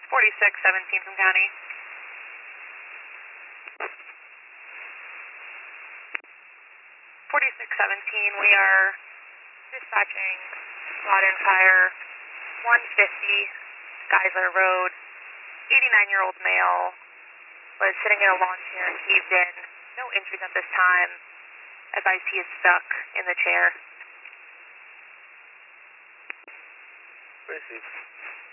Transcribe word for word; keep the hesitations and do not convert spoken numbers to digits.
forty-six seventeen from county. forty-six seventeen, we are dispatching squad and fire one fifty Geisler Road. eighty-nine-year-old male was sitting in a lawn chair and caved in. No injuries at this time. Advised he is stuck in the chair. Received.